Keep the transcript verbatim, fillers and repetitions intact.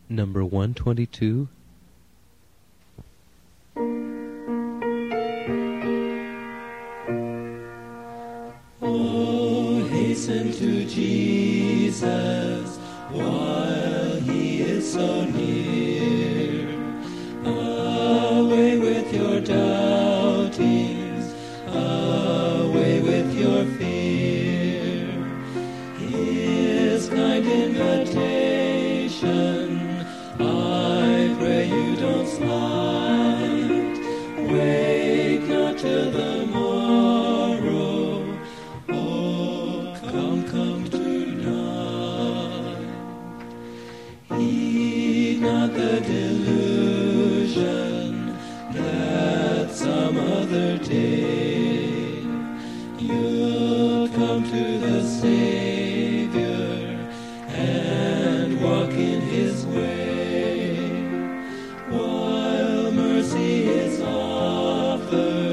number one twenty-two. Oh, hasten to Jesus while he is so near. Away with your doubtings, away with your fear. His kind invitation, I pray you don't slight. Wait not till the morrow. Oh, come, come tonight. Heed not the delusion that some other day you'll come to the Savior and walk in his way, while mercy is offered.